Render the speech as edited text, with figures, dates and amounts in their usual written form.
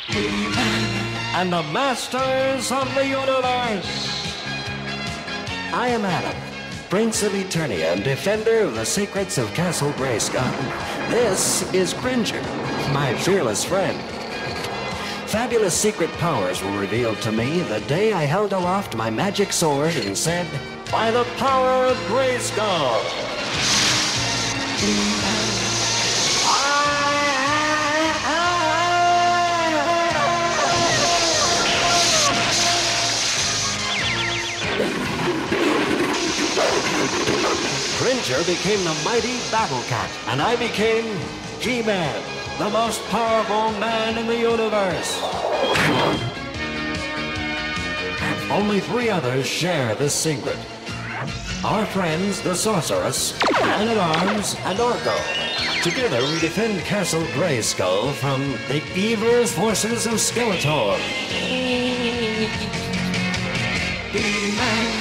and the masters of the universe. I am Adam, Prince of Eternia and defender of the secrets of Castle Grayskull. This is Cringer, my fearless friend. Fabulous secret powers were revealed to me the day I held aloft my magic sword and said, "By the power of Grayskull!" Cringer became the mighty Battle Cat, and I became G-Man, the most powerful man in the universe. Only 3 others share this secret. Our friends, the Sorceress, Man-at-Arms, and Orko. Together we defend Castle Grayskull from the evil forces of Skeletor. He-Man.